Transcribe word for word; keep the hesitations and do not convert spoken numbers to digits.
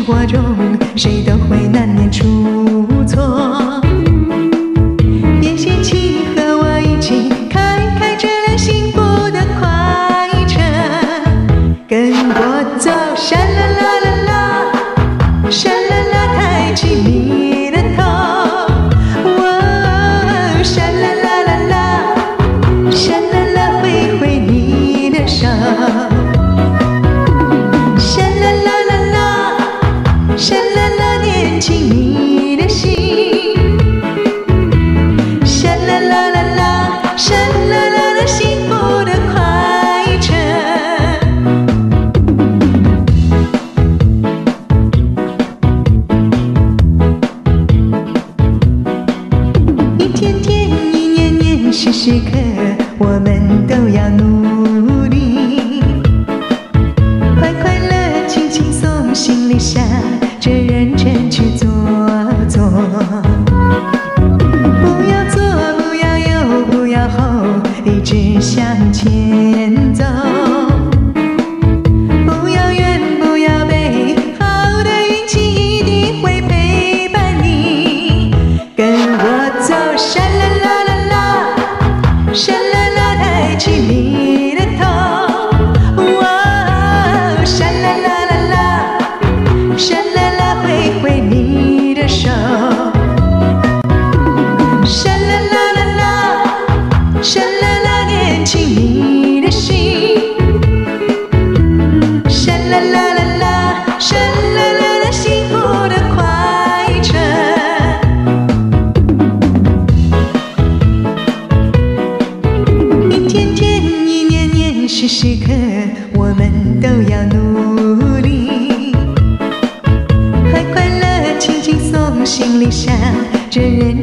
活中，谁都会难免出错。别嫌弃，和我一起开开这辆幸福的快车，跟我走，沙啦啦啦啦，沙啦啦，抬起你的头，哦，沙啦啦啦啦，沙啦啦，挥挥你的手。沙啦啦，年轻你的心，沙啦啦啦啦，沙啦啦啦，幸福的快车。一天天，一年年，时时刻，我们都要努力，快快乐，轻轻松，心里想。这认真去做做，不要左，不要右，不要后，一直向前走。不要怨，不要悲，好的运气一定会陪伴你。跟我走，沙啦啦啦啦，沙啦啦，抬起你的头，哦，沙啦啦啦啦，沙啦。挥挥你的手，沙啦啦啦啦，沙啦啦，年轻你的心，沙啦啦啦啦，沙啦啦啦，幸福的快车。一天天，一年年，时时刻，我们都要努力。轻轻松，心里想，这人